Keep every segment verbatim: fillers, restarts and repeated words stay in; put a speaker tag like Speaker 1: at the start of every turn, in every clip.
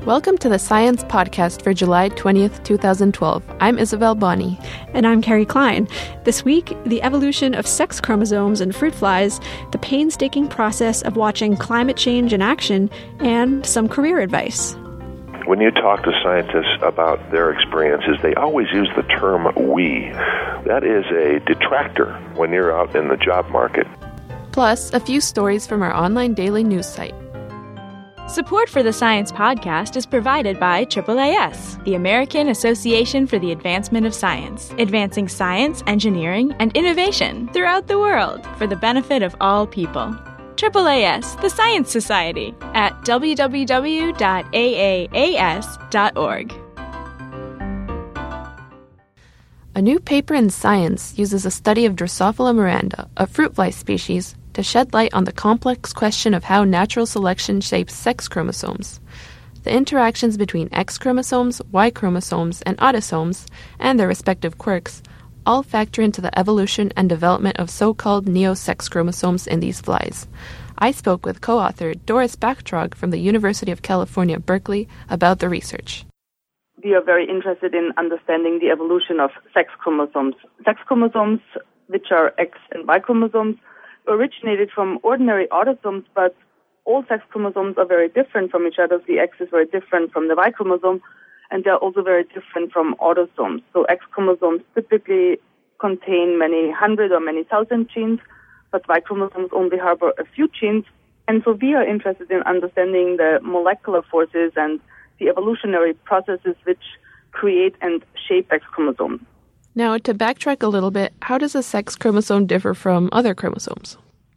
Speaker 1: Welcome to the Science Podcast for July twentieth, twenty twelve. I'm Isabel Bonney.
Speaker 2: And I'm Carrie Klein. This week, the evolution of sex chromosomes in fruit flies, the painstaking process of watching climate change in action, and some career advice.
Speaker 3: When you talk to scientists about their experiences, they always use the term we. That is a detractor when you're out in the job market.
Speaker 1: Plus, a few stories from our online daily news site.
Speaker 4: Support for the Science Podcast is provided by triple A S, the American Association for the Advancement of Science, advancing science, engineering, and innovation throughout the world for the benefit of all people. triple A S, the Science Society, at w w w dot a a a s dot org.
Speaker 1: A new paper in Science uses a study of Drosophila miranda, a fruit fly species, to shed light on the complex question of how natural selection shapes sex chromosomes. The interactions between X chromosomes, Y chromosomes, and autosomes, and their respective quirks, all factor into the evolution and development of so-called neo-sex chromosomes in these flies. I spoke with co-author Doris Bachtrog from the University of California, Berkeley, about the research.
Speaker 5: We are very interested in understanding the evolution of sex chromosomes. Sex chromosomes, which are X and Y chromosomes, originated from ordinary autosomes, but all sex chromosomes are very different from each other. The X is very different from the Y chromosome, and they're also very different from autosomes. So X chromosomes typically contain many hundred or many thousand genes, but Y chromosomes only harbor a few genes. And so we are interested in understanding the molecular forces and the evolutionary processes which create and shape X chromosomes.
Speaker 1: Now, to backtrack a little bit, how does a sex chromosome differ from other chromosomes?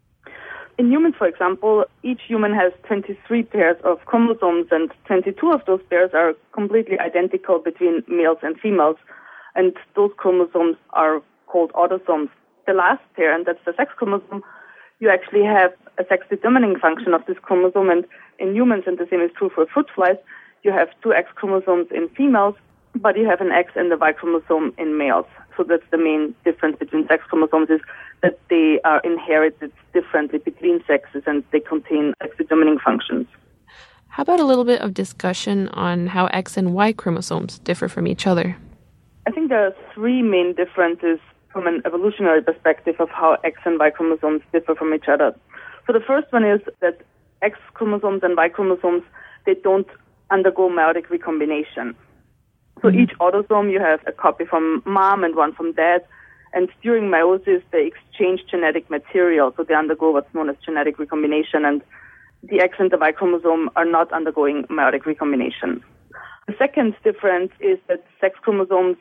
Speaker 5: In humans, for example, each human has twenty-three pairs of chromosomes, and twenty-two of those pairs are completely identical between males and females, and those chromosomes are called autosomes. The last pair, and that's the sex chromosome, you actually have a sex-determining function of this chromosome, and in humans, and the same is true for fruit flies, you have two X chromosomes in females, but you have an X and a Y chromosome in males. So that's the main difference between sex chromosomes, is that they are inherited differently between sexes and they contain sex-determining functions.
Speaker 1: How about a little bit of discussion on how X and Y chromosomes differ from each other?
Speaker 5: I think there are three main differences from an evolutionary perspective of how X and Y chromosomes differ from each other. So the first one is that X chromosomes and Y chromosomes, they don't undergo meiotic recombination. So each autosome, you have a copy from mom and one from dad, and during meiosis, they exchange genetic material, so they undergo what's known as genetic recombination, and the X and the Y chromosome are not undergoing meiotic recombination. The second difference is that sex chromosomes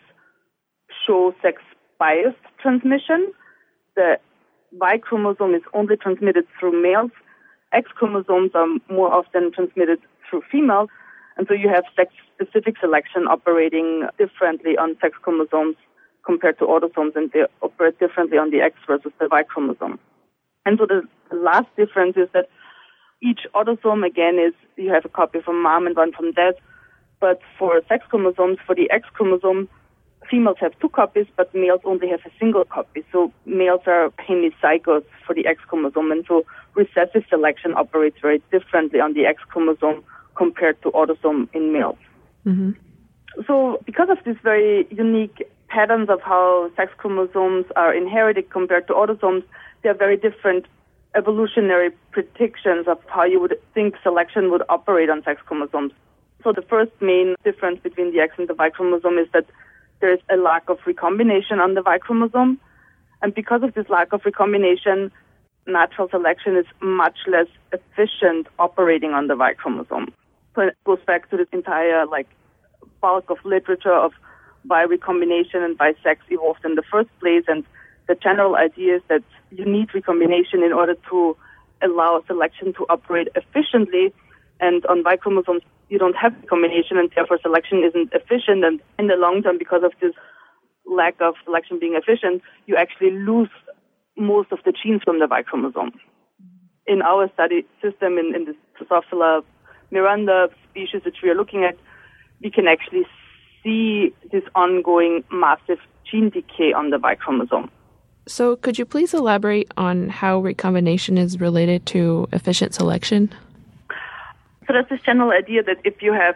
Speaker 5: show sex-biased transmission. The Y chromosome is only transmitted through males. X chromosomes are more often transmitted through females. And so you have sex-specific selection operating differently on sex chromosomes compared to autosomes, and they operate differently on the X versus the Y chromosome. And so the last difference is that each autosome, again, is you have a copy from mom and one from dad. But for sex chromosomes, for the X chromosome, females have two copies, but males only have a single copy. So males are hemizygotes for the X chromosome, and so recessive selection operates very differently on the X chromosome compared to autosome in males.
Speaker 1: Mm-hmm.
Speaker 5: So because of these very unique patterns of how sex chromosomes are inherited compared to autosomes, there are very different evolutionary predictions of how you would think selection would operate on sex chromosomes. So the first main difference between the X and the Y chromosome is that there is a lack of recombination on the Y chromosome. And because of this lack of recombination, natural selection is much less efficient operating on the Y chromosome. So it goes back to this entire like bulk of literature of why recombination and why sex evolved in the first place. And the general idea is that you need recombination in order to allow selection to operate efficiently. And on Y chromosomes, you don't have recombination, and therefore selection isn't efficient. And in the long term, because of this lack of selection being efficient, you actually lose most of the genes from the Y chromosome. In our study system, in, in the Drosophila miranda species which we are looking at, we can actually see this ongoing massive gene decay on the Y chromosome.
Speaker 1: So could you please elaborate on how recombination is related to efficient selection?
Speaker 5: So there's this general idea that if you have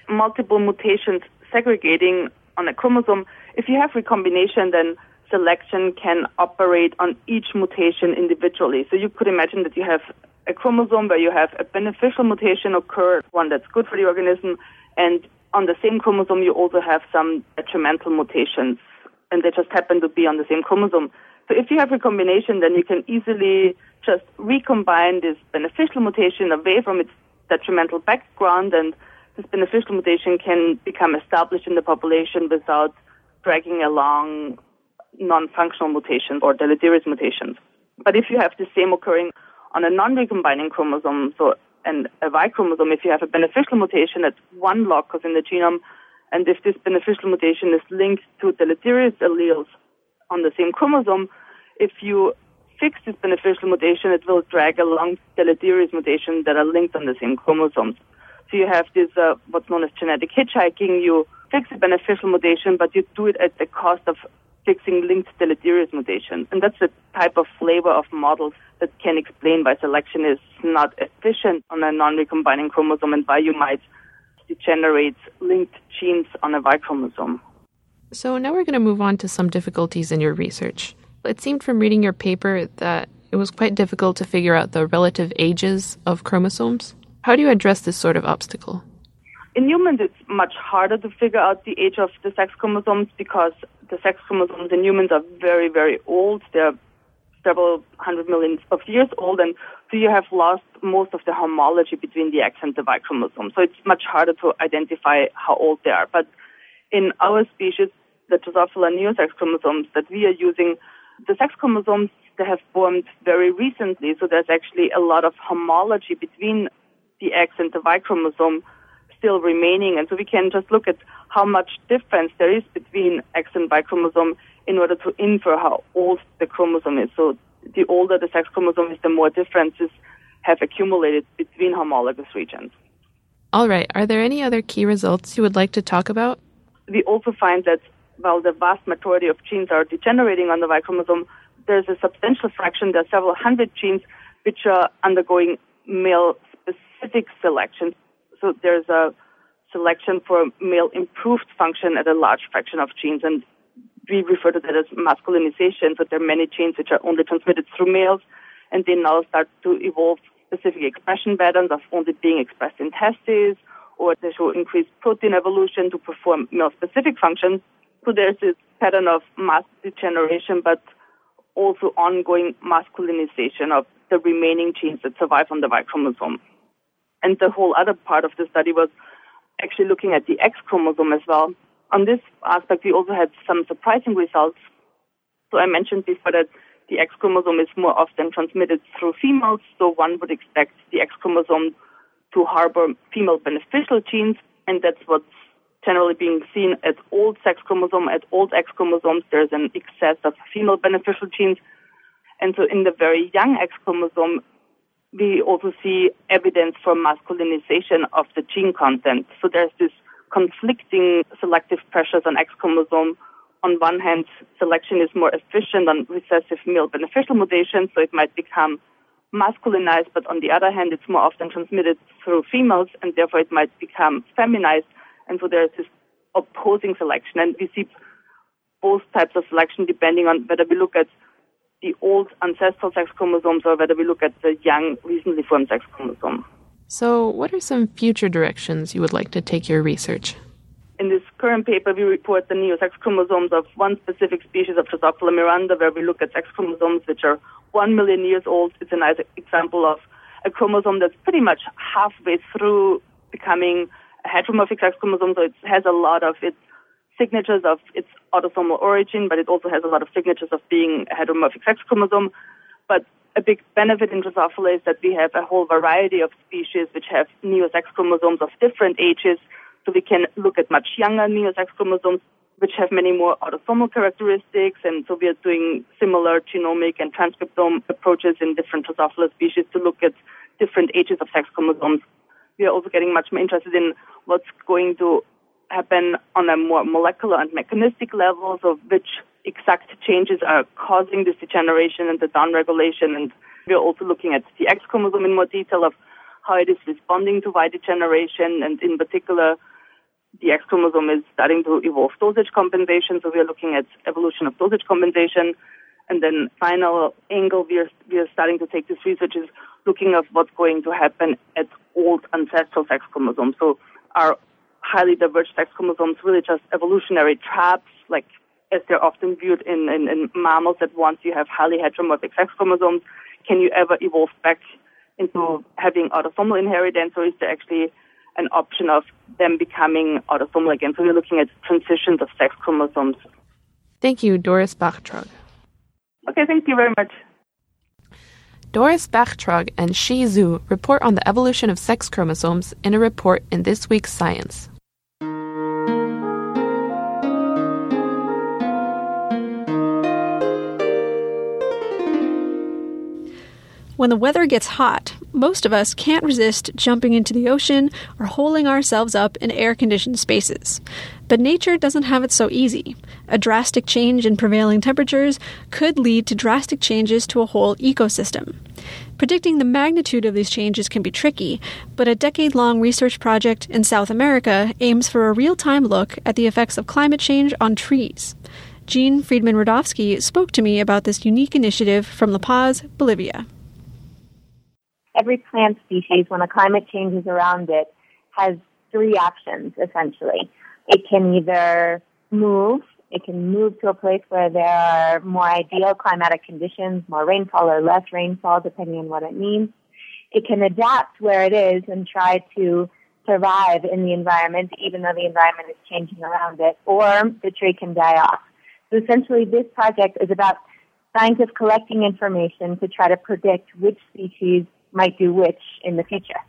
Speaker 5: multiple mutations segregating on a chromosome, if you have recombination, then selection can operate on each mutation individually. So you could imagine that you have a chromosome where you have a beneficial mutation occur, one that's good for the organism, and on the same chromosome you also have some detrimental mutations, and they just happen to be on the same chromosome. So if you have recombination, then you can easily just recombine this beneficial mutation away from its detrimental background, and this beneficial mutation can become established in the population without dragging along non-functional mutations or deleterious mutations. But if you have the same occurring on a non-recombining chromosome, so and a Y chromosome, if you have a beneficial mutation at one locus in the genome, and if this beneficial mutation is linked to deleterious alleles on the same chromosome, if you fix this beneficial mutation, it will drag along deleterious mutations that are linked on the same chromosomes. So you have this, uh, what's known as genetic hitchhiking. You fix a beneficial mutation, but you do it at the cost of fixing linked deleterious mutations. And that's the type of flavor of models that can explain why selection is not efficient on a non-recombining chromosome and why you might degenerate linked genes on a Y chromosome.
Speaker 1: So now we're going to move on to some difficulties in your research. It seemed from reading your paper that it was quite difficult to figure out the relative ages of chromosomes. How do you address this sort of obstacle?
Speaker 5: In humans, it's much harder to figure out the age of the sex chromosomes because the sex chromosomes in humans are very, very old. They're several hundred millions of years old, and so you have lost most of the homology between the X and the Y chromosome. So it's much harder to identify how old they are. But in our species, the Drosophila neosex chromosomes that we are using, the sex chromosomes, they have formed very recently, so there's actually a lot of homology between the X and the Y chromosome still remaining, and so we can just look at how much difference there is between X and Y chromosome in order to infer how old the chromosome is. So the older the sex chromosome is, the more differences have accumulated between homologous regions.
Speaker 1: All right. Are there any other key results you would like to talk about?
Speaker 5: We also find that while the vast majority of genes are degenerating on the Y chromosome, there's a substantial fraction, there are several hundred genes, which are undergoing male-specific selection. So there's a selection for male improved function at a large fraction of genes, and we refer to that as masculinization. So there are many genes which are only transmitted through males, and they now start to evolve specific expression patterns of only being expressed in testes, or they show increased protein evolution to perform male-specific functions. So there's this pattern of mass degeneration, but also ongoing masculinization of the remaining genes that survive on the Y chromosome. And the whole other part of the study was actually looking at the X chromosome as well. On this aspect, we also had some surprising results. So I mentioned before that the X chromosome is more often transmitted through females, so one would expect the X chromosome to harbor female beneficial genes, and that's what's generally being seen at old sex chromosome. At old X chromosomes, there's an excess of female beneficial genes. And so in the very young X chromosome, we also see evidence for masculinization of the gene content. So there's this conflicting selective pressures on X chromosome. On one hand, selection is more efficient on recessive male beneficial mutations, so it might become masculinized, but on the other hand, it's more often transmitted through females, and therefore it might become feminized. And so there's this opposing selection. And we see both types of selection depending on whether we look at the old ancestral sex chromosomes or whether we look at the young, recently formed sex chromosome.
Speaker 1: So what are some future directions you would like to take your research?
Speaker 5: In this current paper, we report the neosex chromosomes of one specific species of Drosophila miranda, where we look at sex chromosomes which are one million years old. It's a nice example of a chromosome that's pretty much halfway through becoming a heteromorphic sex chromosome, so it has a lot of its signatures of its autosomal origin, but it also has a lot of signatures of being a heteromorphic sex chromosome. But a big benefit in Drosophila is that we have a whole variety of species which have neosex chromosomes of different ages, so we can look at much younger neosex chromosomes which have many more autosomal characteristics, and so we are doing similar genomic and transcriptome approaches in different Drosophila species to look at different ages of sex chromosomes. We are also getting much more interested in what's going to happen on a more molecular and mechanistic level, so which exact changes are causing this degeneration and the downregulation. And we are also looking at the X chromosome in more detail of how it is responding to Y degeneration, and in particular the X chromosome is starting to evolve dosage compensation, so we are looking at evolution of dosage compensation. And then final angle we are, we are starting to take this research is looking at what's going to happen at old ancestral sex chromosomes. So are highly diverged sex chromosomes really just evolutionary traps, like as they're often viewed in, in, in mammals, that once you have highly heteromorphic sex chromosomes, can you ever evolve back into having autosomal inheritance, or is there actually an option of them becoming autosomal again? So we're looking at transitions of sex chromosomes.
Speaker 1: Thank you, Doris Bachtrug.
Speaker 5: Okay, thank you very much.
Speaker 1: Doris Bachtrug and Shi Zhu report on the evolution of sex chromosomes in a report in this week's Science.
Speaker 2: When the weather gets hot, most of us can't resist jumping into the ocean or holding ourselves up in air-conditioned spaces. But nature doesn't have it so easy. A drastic change in prevailing temperatures could lead to drastic changes to a whole ecosystem. Predicting the magnitude of these changes can be tricky, but a decade-long research project in South America aims for a real-time look at the effects of climate change on trees. Jean Friedman-Rudofsky spoke to me about this unique initiative from La Paz, Bolivia.
Speaker 6: Every plant species, when a climate changes around it, has three options, essentially. It can either move, it can move to a place where there are more ideal climatic conditions, more rainfall or less rainfall, depending on what it means. It can adapt where it is and try to survive in the environment, even though the environment is changing around it, or the tree can die off. So essentially, this project is about scientists collecting information to try to predict which species might do which in the future.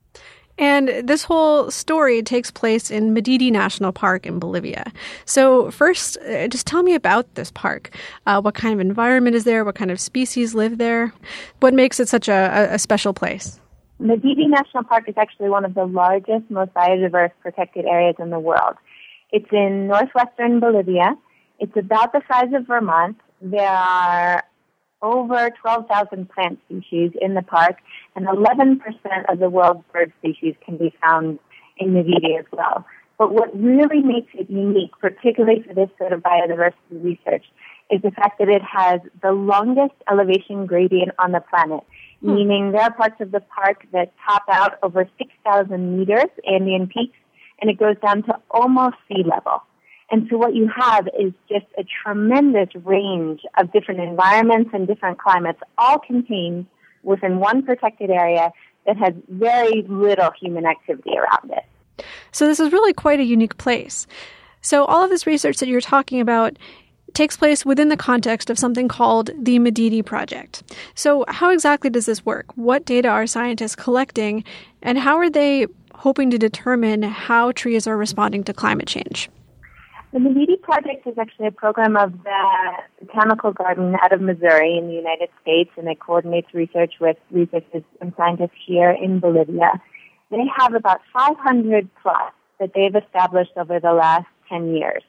Speaker 2: And this whole story takes place in Madidi National Park in Bolivia. So first, uh, just tell me about this park. Uh, what kind of environment is there? What kind of species live there? What makes it such a, a special place?
Speaker 6: Madidi National Park is actually one of the largest, most biodiverse protected areas in the world. It's in northwestern Bolivia. It's about the size of Vermont. There are over twelve thousand plant species in the park, and eleven percent of the world's bird species can be found in Madidi as well. But what really makes it unique, particularly for this sort of biodiversity research, is the fact that it has the longest elevation gradient on the planet, hmm. meaning there are parts of the park that top out over six thousand meters, Andean peaks, and it goes down to almost sea level. And so what you have is just a tremendous range of different environments and different climates, all contained within one protected area that has very little human activity around it.
Speaker 2: So this is really quite a unique place. So all of this research that you're talking about takes place within the context of something called the Madidi Project. So how exactly does this work? What data are scientists collecting, and how are they hoping to determine how trees are responding to climate change?
Speaker 6: The Madidi Project is actually a program of the Botanical Garden out of Missouri in the United States, and it coordinates research with researchers and scientists here in Bolivia. They have about five hundred plots that they've established over the last ten years.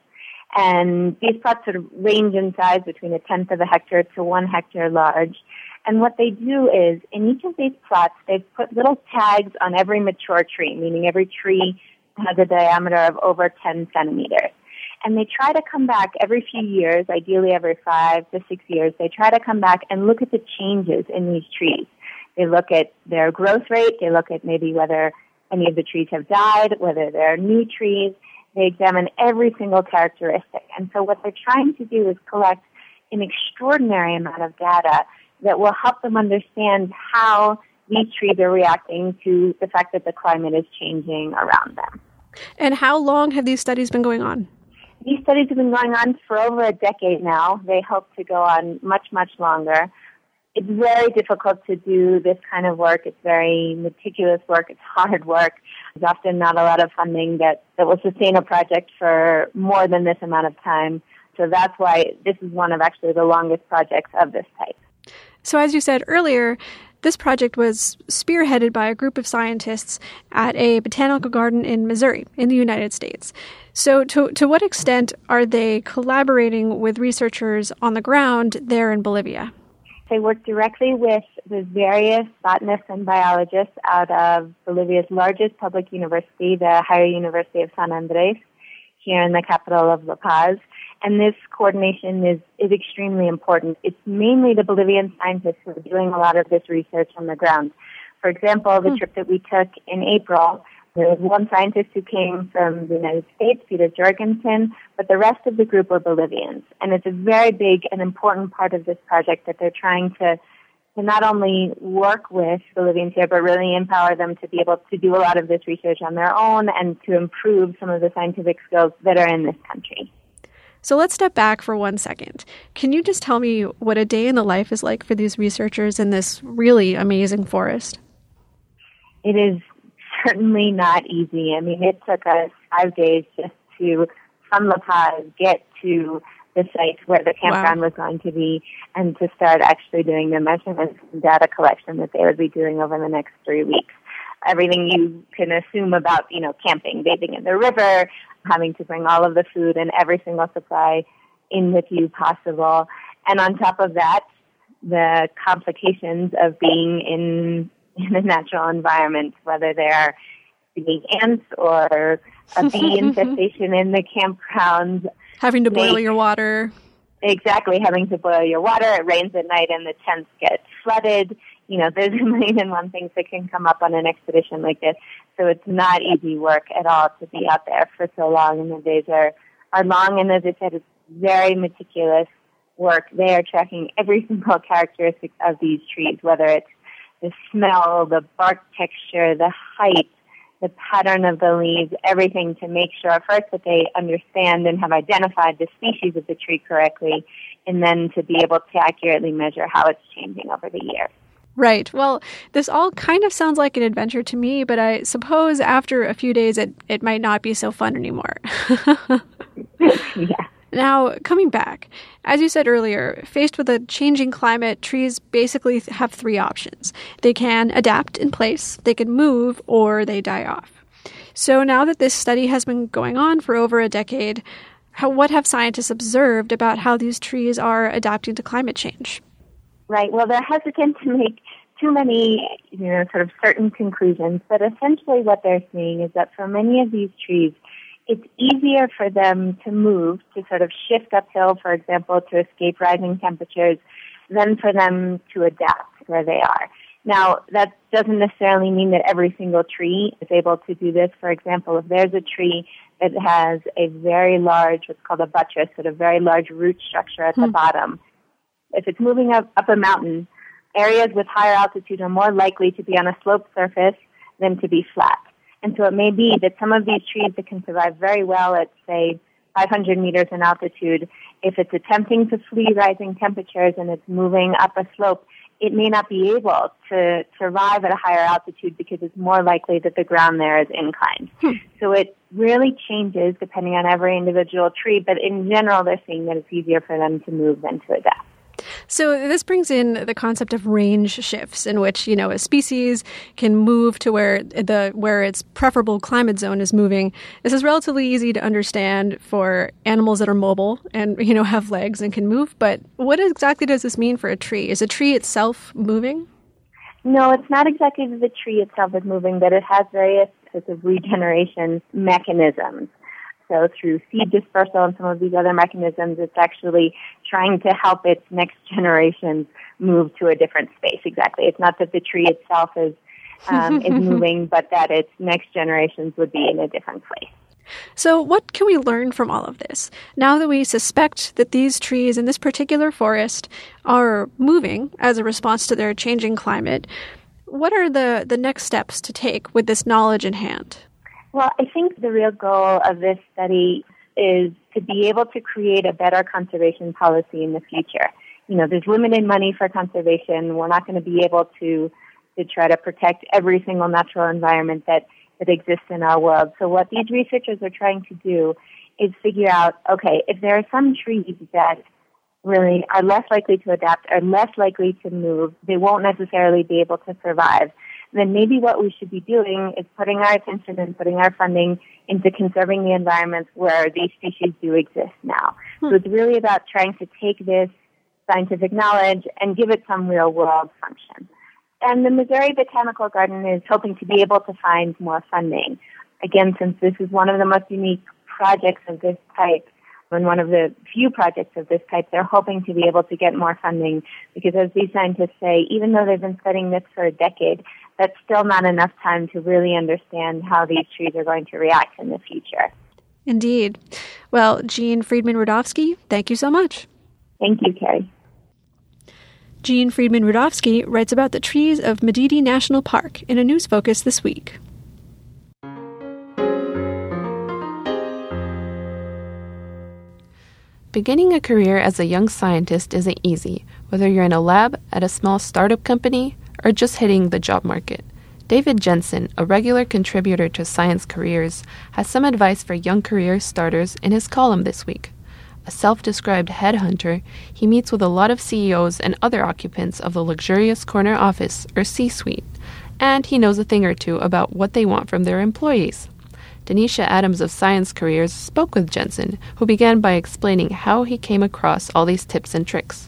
Speaker 6: And these plots sort of range in size between a tenth of a hectare to one hectare large. And what they do is, in each of these plots, they've put little tags on every mature tree, meaning every tree has a diameter of over ten centimeters. And they try to come back every few years, ideally every five to six years, they try to come back and look at the changes in these trees. They look at their growth rate, they look at maybe whether any of the trees have died, whether there are new trees. They examine every single characteristic. And so what they're trying to do is collect an extraordinary amount of data that will help them understand how these trees are reacting to the fact that the climate is changing around them.
Speaker 2: And how long have these studies been going on?
Speaker 6: These studies have been going on for over a decade now. They hope to go on much, much longer. It's very difficult to do this kind of work. It's very meticulous work. It's hard work. There's often not a lot of funding that, that will sustain a project for more than this amount of time. So that's why this is one of actually the longest projects of this type.
Speaker 2: So as you said earlier, this project was spearheaded by a group of scientists at a botanical garden in Missouri, in the United States. So to to what extent are they collaborating with researchers on the ground there in Bolivia?
Speaker 6: They work directly with the various botanists and biologists out of Bolivia's largest public university, the Higher University of San Andres, here in the capital of La Paz. And this coordination is, is extremely important. It's mainly the Bolivian scientists who are doing a lot of this research on the ground. For example, the hmm. trip that we took in April, there was one scientist who came from the United States, Peter Jorgensen, but the rest of the group were Bolivians. And it's a very big and important part of this project that they're trying to, to not only work with Bolivians here, but really empower them to be able to do a lot of this research on their own and to improve some of the scientific skills that are in this country.
Speaker 2: So let's step back for one second. Can you just tell me what a day in the life is like for these researchers in this really amazing forest?
Speaker 6: It is certainly not easy. I mean, it took us five days just to, from La Paz, get to the site where the campground wow. was going to be and to start actually doing the measurements and data collection that they would be doing over the next three weeks. Everything you can assume about, you know, camping, bathing in the river, having to bring all of the food and every single supply in with you possible. And on top of that, the complications of being in in a natural environment, whether they're being ants or a bee infestation in the campgrounds.
Speaker 2: Having to boil your water.
Speaker 6: Exactly, having to boil your water. It rains at night and the tents get flooded. You know, there's a million and one things that can come up on an expedition like this. So it's not easy work at all to be out there for so long, and the days are, are long. And as I said, it's very meticulous work. They are tracking every single characteristic of these trees, whether it's the smell, the bark texture, the height, the pattern of the leaves, everything to make sure first that they understand and have identified the species of the tree correctly, and then to be able to accurately measure how it's changing over the years.
Speaker 2: Right. Well, this all kind of sounds like an adventure to me, but I suppose after a few days it, it might not be so fun anymore.
Speaker 6: Yeah.
Speaker 2: Now, coming back, as you said earlier, faced with a changing climate, trees basically have three options. They can adapt in place, they can move, or they die off. So now that this study has been going on for over a decade, how, what have scientists observed about how these trees are adapting to climate change?
Speaker 6: Right. Well, they're hesitant to make too many, you know, sort of certain conclusions, but essentially what they're seeing is that for many of these trees, it's easier for them to move, to sort of shift uphill, for example, to escape rising temperatures, than for them to adapt where they are. Now, that doesn't necessarily mean that every single tree is able to do this. For example, if there's a tree that has a very large, what's called a buttress, sort of very large root structure at hmm. the bottom, if it's moving up, up a mountain, areas with higher altitude are more likely to be on a sloped surface than to be flat. And so it may be that some of these trees that can survive very well at, say, five hundred meters in altitude, if it's attempting to flee rising temperatures and it's moving up a slope, it may not be able to survive at a higher altitude because it's more likely that the ground there is inclined. Hmm. So it really changes depending on every individual tree, but in general, they're seeing that it's easier for them to move than to adapt.
Speaker 2: So this brings in the concept of range shifts, in which, you know, a species can move to where the where its preferable climate zone is moving. This is relatively easy to understand for animals that are mobile and, you know, have legs and can move. But what exactly does this mean for a tree? Is a tree itself moving?
Speaker 6: No, it's not exactly that the tree itself is moving, but it has various sorts of regeneration mechanisms. So through seed dispersal and some of these other mechanisms, it's actually trying to help its next generations move to a different space. Exactly. It's not that the tree itself is um, is moving, but that its next generations would be in a different place.
Speaker 2: So what can we learn from all of this? Now that we suspect that these trees in this particular forest are moving as a response to their changing climate, what are the, the next steps to take with this knowledge in hand?
Speaker 6: Well, I think the real goal of this study is to be able to create a better conservation policy in the future. You know, there's limited money for conservation. We're not going to be able to, to try to protect every single natural environment that, that exists in our world. So what these researchers are trying to do is figure out, okay, if there are some trees that really are less likely to adapt, are less likely to move, they won't necessarily be able to survive, then maybe what we should be doing is putting our attention and putting our funding into conserving the environments where these species do exist now. Hmm. So it's really about trying to take this scientific knowledge and give it some real-world function. And the Missouri Botanical Garden is hoping to be able to find more funding. Again, since this is one of the most unique projects of this type, and one of the few projects of this type, they're hoping to be able to get more funding because, as these scientists say, even though they've been studying this for a decade, that's still not enough time to really understand how these trees are going to react in the future.
Speaker 2: Indeed. Well, Jean Friedman-Rudofsky, thank you so much.
Speaker 6: Thank you, Carrie.
Speaker 2: Jean Friedman-Rudofsky writes about the trees of Madidi National Park in a news focus this week.
Speaker 1: Beginning a career as a young scientist isn't easy, whether you're in a lab, at a small startup company, or just hitting the job market. David Jensen, a regular contributor to Science Careers, has some advice for young career starters in his column this week. A self-described headhunter, he meets with a lot of C E Os and other occupants of the luxurious corner office, or C-suite, and he knows a thing or two about what they want from their employees. Denisha Adams of Science Careers spoke with Jensen, who began by explaining how he came across all these tips and tricks.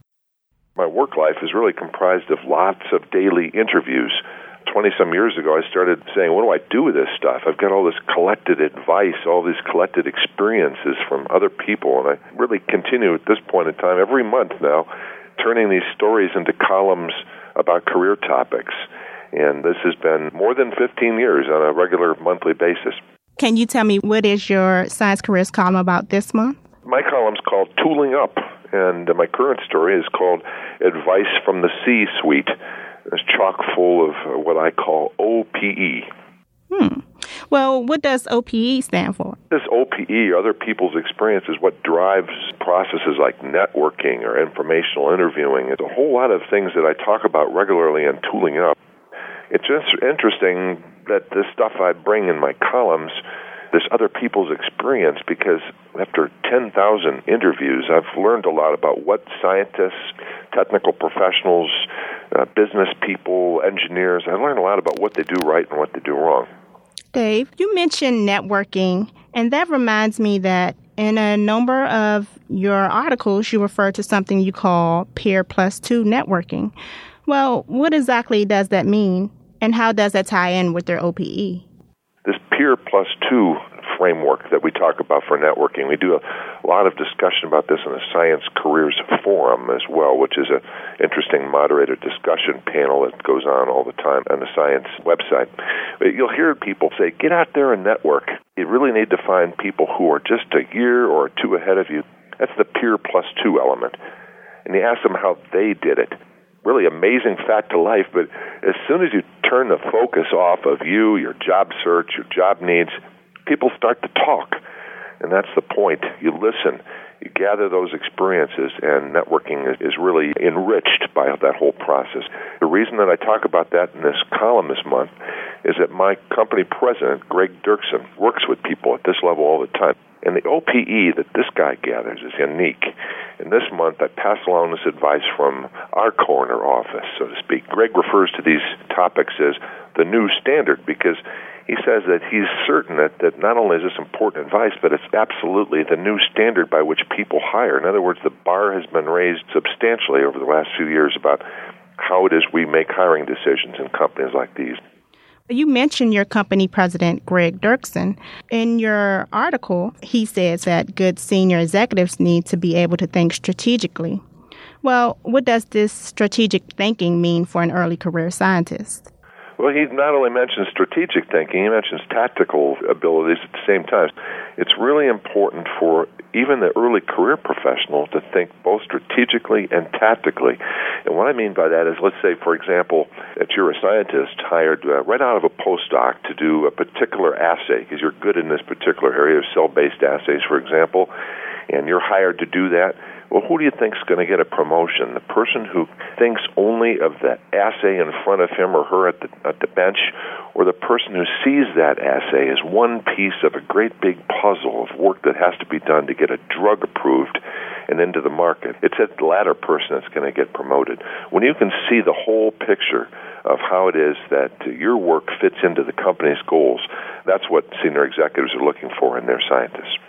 Speaker 3: My work life is really comprised of lots of daily interviews. twenty-some years ago, I started saying, what do I do with this stuff? I've got all this collected advice, all these collected experiences from other people, and I really continue at this point in time, every month now, turning these stories into columns about career topics. And this has been more than fifteen years on a regular monthly basis.
Speaker 7: Can you tell me what is your Science Careers column about this month?
Speaker 3: My column's called Tooling Up, and my current story is called Advice from the C-Suite. It's chock full of what I call O P E.
Speaker 7: Hmm. Well, what does O P E stand for?
Speaker 3: This O P E, other people's experience, is what drives processes like networking or informational interviewing. It's a whole lot of things that I talk about regularly in Tooling Up. It's just interesting that the stuff I bring in my columns, this other people's experience, because after ten thousand interviews, I've learned a lot about what scientists, technical professionals, uh, business people, engineers, I learned a lot about what they do right and what they do wrong.
Speaker 7: Dave, you mentioned networking, and that reminds me that in a number of your articles, you refer to something you call peer plus two networking. Well, what exactly does that mean, and how does that tie in with their O P E?
Speaker 3: This peer plus two framework that we talk about for networking, we do a lot of discussion about this in the Science Careers Forum as well, which is an interesting moderated discussion panel that goes on all the time on the Science website. You'll hear people say, get out there and network. You really need to find people who are just a year or two ahead of you. That's the peer plus two element. And you ask them how they did it. Really amazing fact to life, but as soon as you turn the focus off of you, your job search, your job needs, people start to talk. And that's the point. You listen, you gather those experiences, and networking is, is really enriched by that whole process. The reason that I talk about that in this column this month is that my company president, Greg Dirksen, works with people at this level all the time. And the O P E that this guy gathers is unique. And this month, I pass along this advice from our corner office, so to speak. Greg refers to these topics as the new standard because he says that he's certain that, that not only is this important advice, but it's absolutely the new standard by which people hire. In other words, the bar has been raised substantially over the last few years about how it is we make hiring decisions in companies like these.
Speaker 7: You mentioned your company president, Greg Dirksen. In your article, he says that good senior executives need to be able to think strategically. Well, what does this strategic thinking mean for an early career scientist?
Speaker 3: Well, he not only mentions strategic thinking, he mentions tactical abilities at the same time. It's really important for even the early career professional to think both strategically and tactically. And what I mean by that is, let's say, for example, that you're a scientist hired uh, right out of a postdoc to do a particular assay, because you're good in this particular area of cell-based assays, for example, and you're hired to do that. Well, who do you think is going to get a promotion? The person who thinks only of the assay in front of him or her at the at the bench, or the person who sees that assay as one piece of a great big puzzle of work that has to be done to get a drug approved and into the market? It's that latter person that's going to get promoted. When you can see the whole picture of how it is that your work fits into the company's goals, that's what senior executives are looking for in their scientists.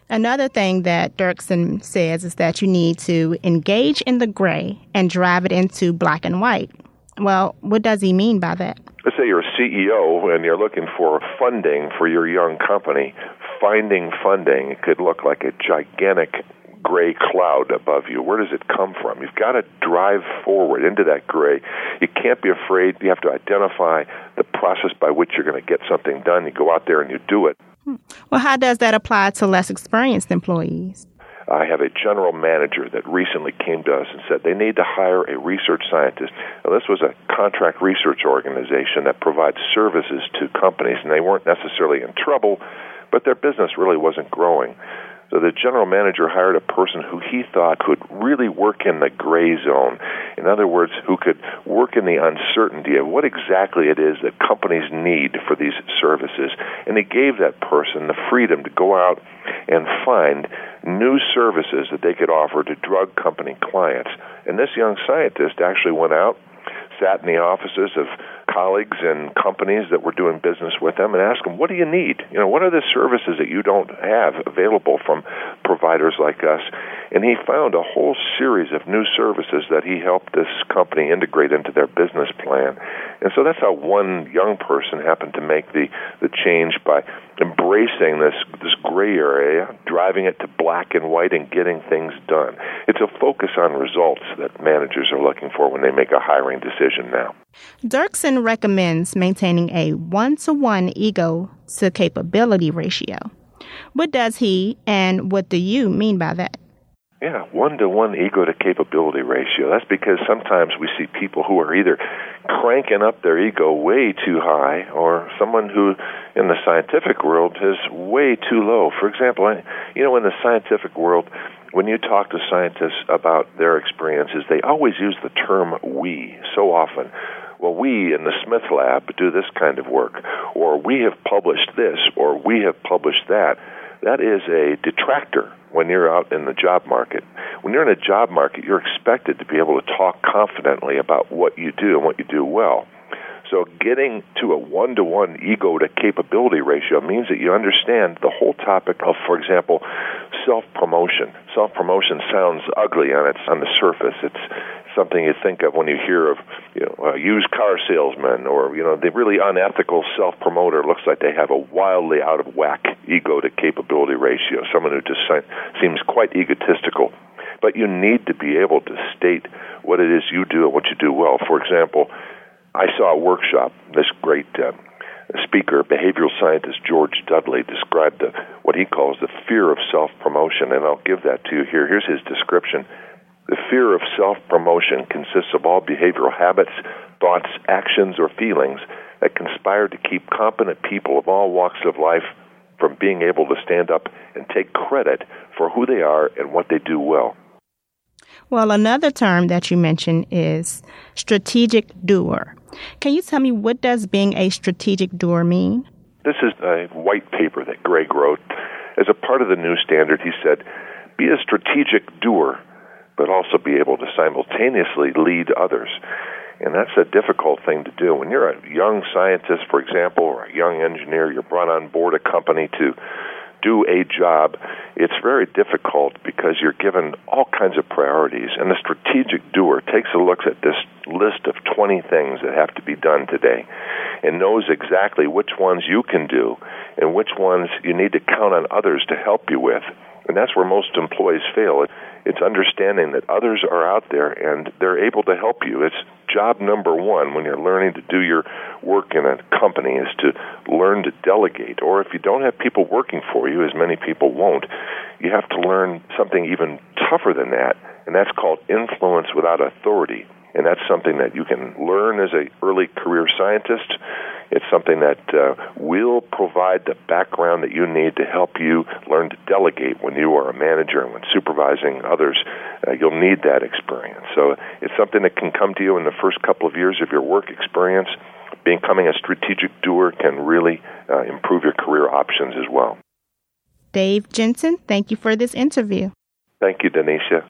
Speaker 7: Another thing that Dirksen says is that you need to engage in the gray and drive it into black and white. Well, what does he mean by that?
Speaker 3: Let's say you're a C E O and you're looking for funding for your young company. Finding funding could look like a gigantic gray cloud above you. Where does it come from? You've got to drive forward into that gray. You can't be afraid. You have to identify the process by which you're going to get something done. You go out there and you do it.
Speaker 7: Well, how does that apply to less experienced employees?
Speaker 3: I have a general manager that recently came to us and said they need to hire a research scientist. Now, this was a contract research organization that provides services to companies, and they weren't necessarily in trouble, but their business really wasn't growing. So the general manager hired a person who he thought could really work in the gray zone. In other words, who could work in the uncertainty of what exactly it is that companies need for these services. And he gave that person the freedom to go out and find new services that they could offer to drug company clients. And this young scientist actually went out, sat in the offices of colleagues and companies that were doing business with them and asked them, what do you need? You know, what are the services that you don't have available from providers like us? And he found a whole series of new services that he helped this company integrate into their business plan. And so that's how one young person happened to make the, the change by embracing this, this gray area, driving it to black and white, and getting things done. It's a focus on results that managers are looking for when they make a hiring decision now.
Speaker 7: Dirksen recommends maintaining a one-to-one ego-to-capability ratio. What does he and what do you mean by that?
Speaker 3: Yeah, one-to-one ego-to-capability ratio. That's because sometimes we see people who are either cranking up their ego way too high or someone who, in the scientific world, is way too low. For example, you know, in the scientific world, when you talk to scientists about their experiences, they always use the term we so often. Well, we in the Smith Lab do this kind of work, or we have published this, or we have published that. That is a detractor when you're out in the job market. When you're in a job market, you're expected to be able to talk confidently about what you do and what you do well. So getting to a one-to-one ego-to-capability ratio means that you understand the whole topic of, for example, self-promotion. Self-promotion sounds ugly on its on the surface. It's something you think of when you hear of, you know, a used car salesman, or, you know, the really unethical self-promoter looks like they have a wildly out-of-whack ego-to-capability ratio, someone who just seems quite egotistical. But you need to be able to state what it is you do and what you do well. For example, I saw a workshop. This great uh, speaker, behavioral scientist George Dudley, described the, what he calls the fear of self-promotion, and I'll give that to you here. Here's his description. The fear of self-promotion consists of all behavioral habits, thoughts, actions, or feelings that conspire to keep competent people of all walks of life from being able to stand up and take credit for who they are and what they do well.
Speaker 7: Well, another term that you mentioned is strategic doer. Can you tell me, what does being a strategic doer mean?
Speaker 3: This is a white paper that Greg wrote. As a part of the new standard, he said, be a strategic doer, but also be able to simultaneously lead others. And that's a difficult thing to do. When you're a young scientist, for example, or a young engineer, you're brought on board a company to do a job, it's very difficult because you're given all kinds of priorities. And the strategic doer takes a look at this list of twenty things that have to be done today and knows exactly which ones you can do and which ones you need to count on others to help you with. And that's where most employees fail. It's understanding that others are out there and they're able to help you. It's job number one when you're learning to do your work in a company is to learn to delegate. Or if you don't have people working for you, as many people won't, you have to learn something even tougher than that, and that's called influence without authority. And that's something that you can learn as an early career scientist. It's something that uh, will provide the background that you need to help you learn to delegate when you are a manager and when supervising others. Uh, you'll need that experience. So it's something that can come to you in the first couple of years of your work experience. Becoming a strategic doer can really uh, improve your career options as well.
Speaker 7: Dave Jensen, thank you for this interview.
Speaker 3: Thank you, Denisha.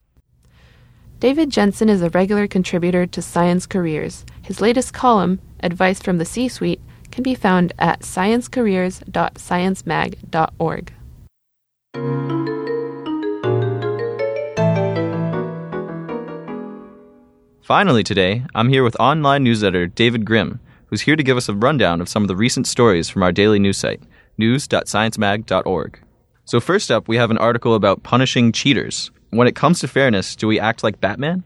Speaker 1: David Jensen is a regular contributor to Science Careers. His latest column, Advice from the C-Suite, can be found at science careers dot science mag dot org.
Speaker 8: Finally today, I'm here with online news editor David Grimm, who's here to give us a rundown of some of the recent stories from our daily news site, news dot science mag dot org. So first up, we have an article about punishing cheaters. When it comes to fairness, do we act like Batman?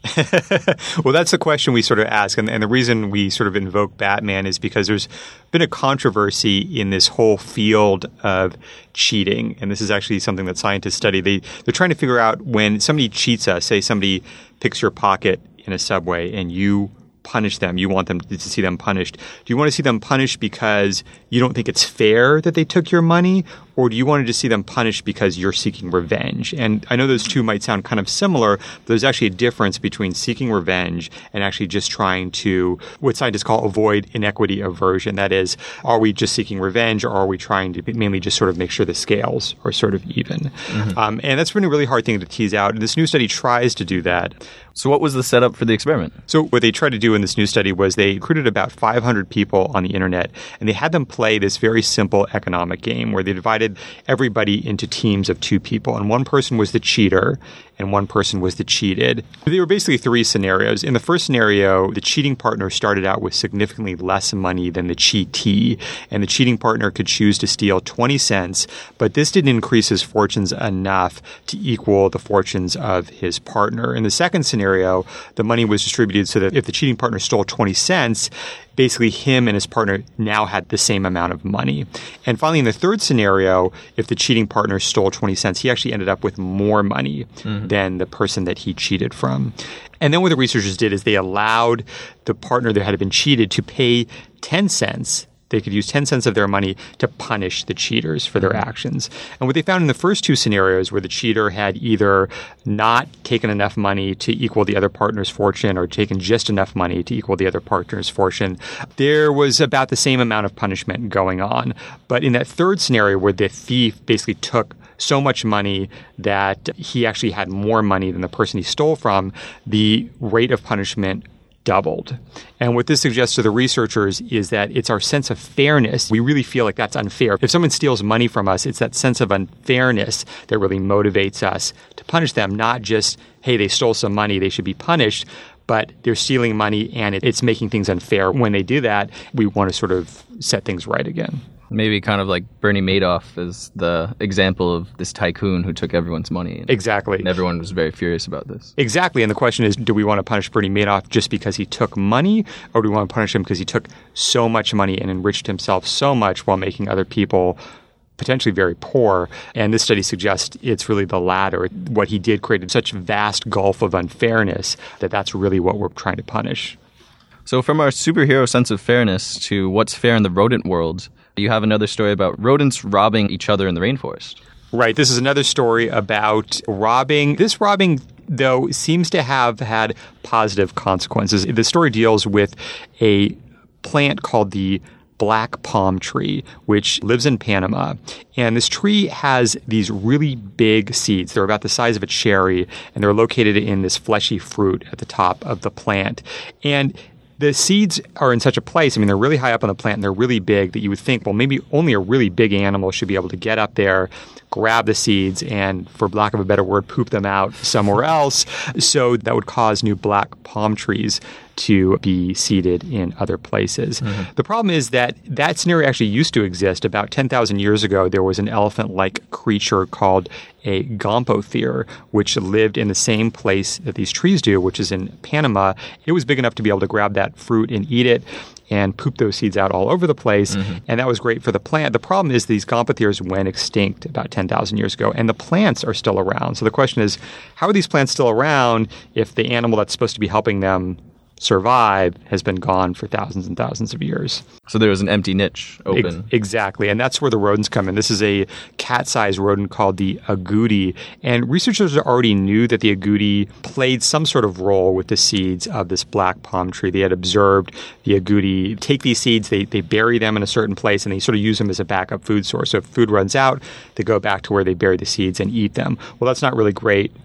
Speaker 9: Well, that's the question we sort of ask. And, and the reason we sort of invoke Batman is because there's been a controversy in this whole field of cheating. And this is actually something that scientists study. They, they're trying to figure out when somebody cheats us, say somebody picks your pocket in a subway and you punish them, you want them to see them punished. Do you want to see them punished because you don't think it's fair that they took your money? Or do you want to just see them punished because you're seeking revenge? And I know those two might sound kind of similar, but there's actually a difference between seeking revenge and actually just trying to, what scientists call avoid inequity aversion. That is, are we just seeking revenge or are we trying to mainly just sort of make sure the scales are sort of even? Mm-hmm. Um, and that's been a really hard thing to tease out. And this new study tries to do that.
Speaker 8: So what was the setup for the experiment?
Speaker 9: So what they tried to do in this new study was they recruited about five hundred people on the internet, and they had them play this very simple economic game where they divided everybody into teams of two people. And one person was the cheater, and one person was the cheated. There were basically three scenarios. In the first scenario, the cheating partner started out with significantly less money than the cheatee, and the cheating partner could choose to steal twenty cents, but this didn't increase his fortunes enough to equal the fortunes of his partner. In the second scenario, the money was distributed so that if the cheating partner stole twenty cents, basically him and his partner now had the same amount of money. And finally, in the third scenario, if the cheating partner stole twenty cents, he actually ended up with more money mm-hmm. than the person that he cheated from. And then what the researchers did is they allowed the partner that had been cheated to pay ten cents. They could use ten cents of their money to punish the cheaters for their actions. And what they found in the first two scenarios where the cheater had either not taken enough money to equal the other partner's fortune or taken just enough money to equal the other partner's fortune, there was about the same amount of punishment going on. But in that third scenario where the thief basically took so much money that he actually had more money than the person he stole from, the rate of punishment doubled. And what this suggests to the researchers is that it's our sense of fairness. We really feel like that's unfair. If someone steals money from us, it's that sense of unfairness that really motivates us to punish them, not just, hey, they stole some money, they should be punished, but they're stealing money and it's making things unfair. When they do that, we want to sort of set things right again.
Speaker 8: Maybe kind of like Bernie Madoff is the example of this tycoon who took everyone's money. And,
Speaker 9: exactly.
Speaker 8: And everyone was very furious about this.
Speaker 9: Exactly. And the question is, do we want to punish Bernie Madoff just because he took money, or do we want to punish him because he took so much money and enriched himself so much while making other people potentially very poor? And this study suggests it's really the latter. What he did created such a vast gulf of unfairness that that's really what we're trying to punish.
Speaker 8: So from our superhero sense of fairness to what's fair in the rodent world, you have another story about rodents robbing each other in the rainforest.
Speaker 9: Right. This is another story about robbing. This robbing, though, seems to have had positive consequences. The story deals with a plant called the black palm tree, which lives in Panama. And this tree has these really big seeds. They're about the size of a cherry, and they're located in this fleshy fruit at the top of the plant. And the seeds are in such a place, I mean, they're really high up on the plant and they're really big that you would think, well, maybe only a really big animal should be able to get up there, grab the seeds, and, for lack of a better word, poop them out somewhere else. So that would cause new black palm trees to be seeded in other places. Mm-hmm. The problem is that that scenario actually used to exist. About ten thousand years ago, there was an elephant-like creature called a gomphothere, which lived in the same place that these trees do, which is in Panama. It was big enough to be able to grab that fruit and eat it and poop those seeds out all over the place. Mm-hmm. And that was great for the plant. The problem is these gomphotheres went extinct about ten thousand years ago, and the plants are still around. So the question is, how are these plants still around if the animal that's supposed to be helping them survive has been gone for thousands and thousands of years?
Speaker 8: So there was an empty niche open.
Speaker 9: Ex- exactly. And that's where the rodents come in. This is a cat-sized rodent called the agouti. And researchers already knew that the agouti played some sort of role with the seeds of this black palm tree. They had observed the agouti take these seeds, they, they bury them in a certain place, and they sort of use them as a backup food source. So if food runs out, they go back to where they bury the seeds and eat them. Well, that's not really great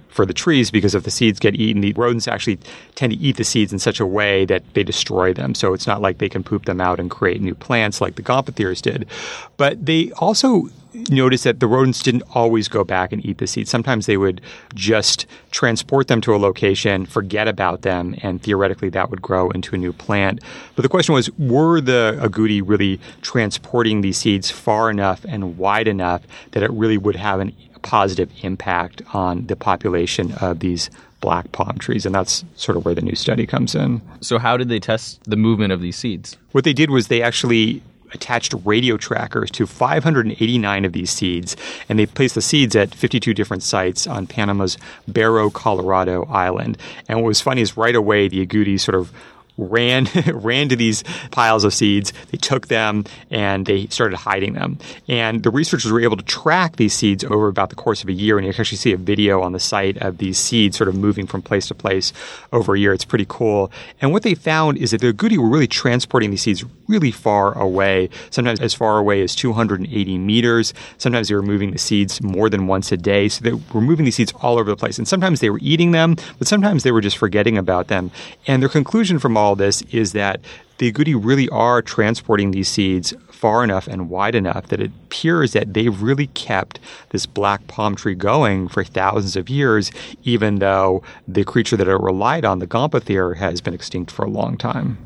Speaker 9: for the trees, because if the seeds get eaten, the rodents actually tend to eat the seeds in such a way that they destroy them. So it's not like they can poop them out and create new plants like the Gomphotheres did. But they also noticed that the rodents didn't always go back and eat the seeds. Sometimes they would just transport them to a location, forget about them, and theoretically that would grow into a new plant. But the question was, were the agouti really transporting these seeds far enough and wide enough that it really would have a positive impact on the population of these black palm trees? And that's sort of where the new study comes in.
Speaker 8: So how did they test the movement of these seeds?
Speaker 9: What they did was they actually attached radio trackers to five hundred eighty-nine of these seeds, and they placed the seeds at fifty-two different sites on Panama's Barrow, Colorado island. And what was funny is right away the agoutis sort of ran ran to these piles of seeds. They took them and they started hiding them. And the researchers were able to track these seeds over about the course of a year. And you can actually see a video on the site of these seeds sort of moving from place to place over a year. It's pretty cool. And what they found is that the agouti were really transporting these seeds really far away, sometimes as far away as two hundred eighty meters. Sometimes they were moving the seeds more than once a day. So they were moving these seeds all over the place. And sometimes they were eating them, but sometimes they were just forgetting about them. And their conclusion from all this is that the agouti really are transporting these seeds far enough and wide enough that it appears that they've really kept this black palm tree going for thousands of years, even though the creature that it relied on, the Gomphothere, has been extinct for a long time.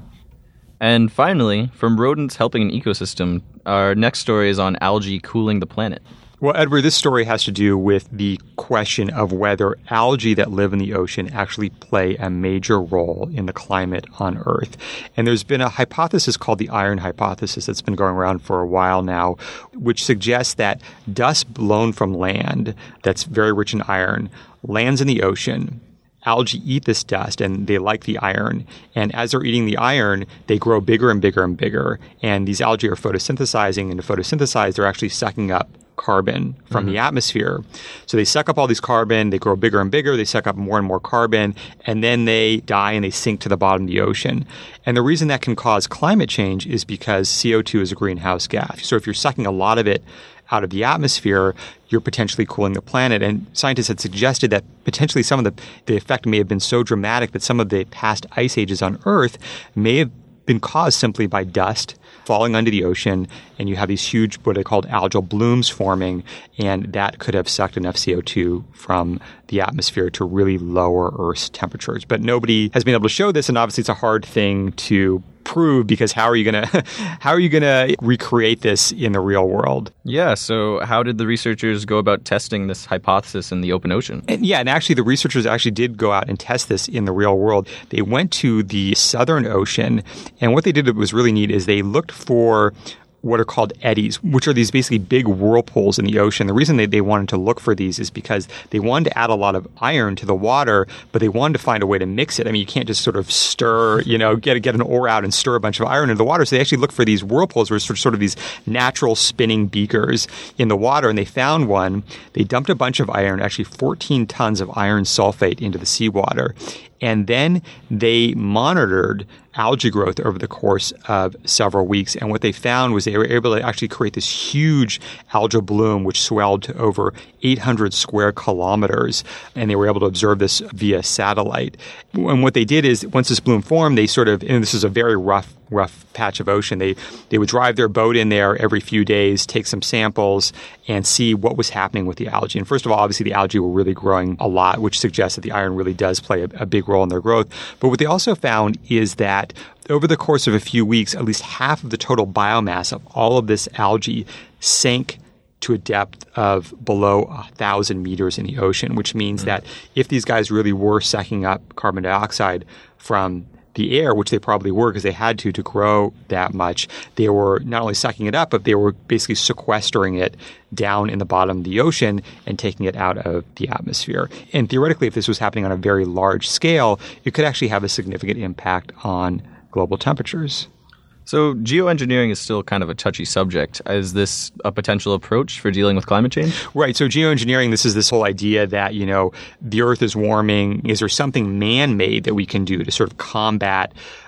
Speaker 8: And finally, from rodents helping an ecosystem, our next story is on algae cooling the planet.
Speaker 9: Well, Edward, this story has to do with the question of whether algae that live in the ocean actually play a major role in the climate on Earth. And there's been a hypothesis called the iron hypothesis that's been going around for a while now, which suggests that dust blown from land that's very rich in iron lands in the ocean. Algae eat this dust and they like the iron. And as they're eating the iron, they grow bigger and bigger and bigger. And these algae are photosynthesizing. And to photosynthesize, they're actually sucking up carbon from mm-hmm. the atmosphere. So they suck up all these carbon, they grow bigger and bigger, they suck up more and more carbon, and then they die and they sink to the bottom of the ocean. And the reason that can cause climate change is because C O two is a greenhouse gas. So if you're sucking a lot of it out of the atmosphere, you're potentially cooling the planet. And scientists had suggested that potentially some of the, the effect may have been so dramatic that some of the past ice ages on Earth may have been caused simply by dust falling under the ocean, and you have these huge, what are called algal blooms forming, and that could have sucked enough C O two from the atmosphere to really lower Earth's temperatures. But nobody has been able to show this, and obviously it's a hard thing to prove, because how are you going to how are you going to recreate this in the real world?
Speaker 8: Yeah, so how did the researchers go about testing this hypothesis in the open ocean?
Speaker 9: And yeah, and actually the researchers actually did go out and test this in the real world. They went to the Southern Ocean, and what they did that was really neat is they looked for what are called eddies, which are these basically big whirlpools in the ocean. The reason they, they wanted to look for these is because they wanted to add a lot of iron to the water, but they wanted to find a way to mix it. I mean, you can't just sort of stir, you know, get get an oar out and stir a bunch of iron into the water. So they actually looked for these whirlpools, which are sort of these natural spinning beakers in the water, and they found one. They dumped a bunch of iron, actually fourteen tons of iron sulfate into the seawater. And then they monitored algae growth over the course of several weeks. And what they found was they were able to actually create this huge algal bloom, which swelled to over eight hundred square kilometers. And they were able to observe this via satellite. And what they did is, once this bloom formed, they sort of, and this is a very rough, rough patch of ocean, they, they would drive their boat in there every few days, take some samples, and see what was happening with the algae. And first of all, obviously the algae were really growing a lot, which suggests that the iron really does play a, a big role in their growth. But what they also found is that over the course of a few weeks, at least half of the total biomass of all of this algae sank to a depth of below a thousand meters in the ocean, which means mm-hmm. that if these guys really were sucking up carbon dioxide from the air, which they probably were because they had to to grow that much, they were not only sucking it up, but they were basically sequestering it down in the bottom of the ocean and taking it out of the atmosphere. And theoretically, if this was happening on a very large scale, it could actually have a significant impact on global temperatures.
Speaker 8: So geoengineering is still kind of a touchy subject. Is this a potential approach for dealing with climate change?
Speaker 9: Right. So geoengineering, this is this whole idea that, you know, the Earth is warming. Is there something man-made that we can do to sort of combat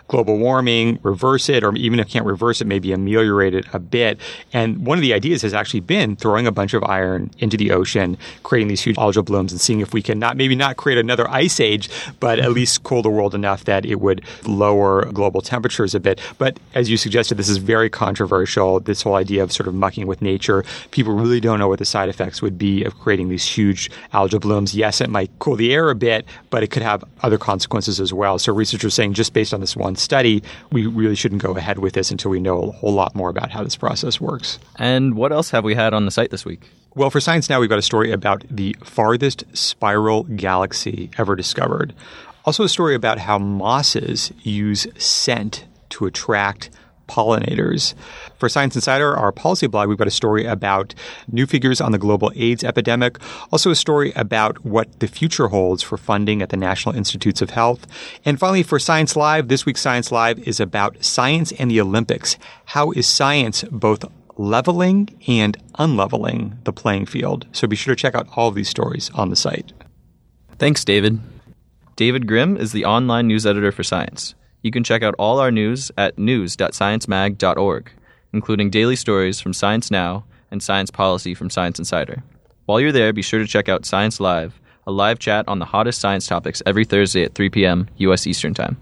Speaker 9: global warming, reverse it, or even if you can't reverse it, maybe ameliorate it a bit. And one of the ideas has actually been throwing a bunch of iron into the ocean, creating these huge algal blooms, and seeing if we can not maybe not create another ice age, but at least cool the world enough that it would lower global temperatures a bit. But as you suggested, this is very controversial, this whole idea of sort of mucking with nature. People really don't know what the side effects would be of creating these huge algal blooms. Yes, it might cool the air a bit, but it could have other consequences as well. So researchers are saying just based on this one study, we really shouldn't go ahead with this until we know a whole lot more about how this process works.
Speaker 8: And what else have we had on the site this week?
Speaker 9: Well, for Science Now, we've got a story about the farthest spiral galaxy ever discovered. Also a story about how mosses use scent to attract pollinators. For Science Insider, our policy blog, we've got a story about new figures on the global AIDS epidemic. Also a story about what the future holds for funding at the National Institutes of Health. And finally, for Science Live, this week's Science Live is about science and the Olympics. How is science both leveling and unleveling the playing field? So be sure to check out all of these stories on the site.
Speaker 8: Thanks, David. David Grimm is the online news editor for Science. You can check out all our news at news dot science mag dot org, including daily stories from Science Now and science policy from Science Insider. While you're there, be sure to check out Science Live, a live chat on the hottest science topics every Thursday at three p.m. U S Eastern Time.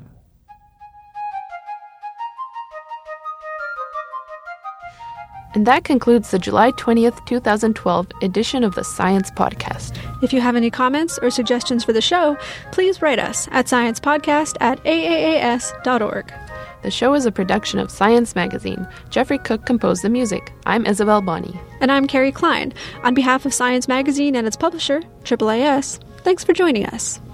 Speaker 1: And that concludes the July twentieth, twenty twelve edition of the Science Podcast.
Speaker 2: If you have any comments or suggestions for the show, please write us at sciencepodcast at a a a s dot org.
Speaker 1: The show is a production of Science Magazine. Jeffrey Cook composed the music. I'm Isabel Bonney.
Speaker 2: And I'm Carrie Klein. On behalf of Science Magazine and its publisher, Triple A S, thanks for joining us.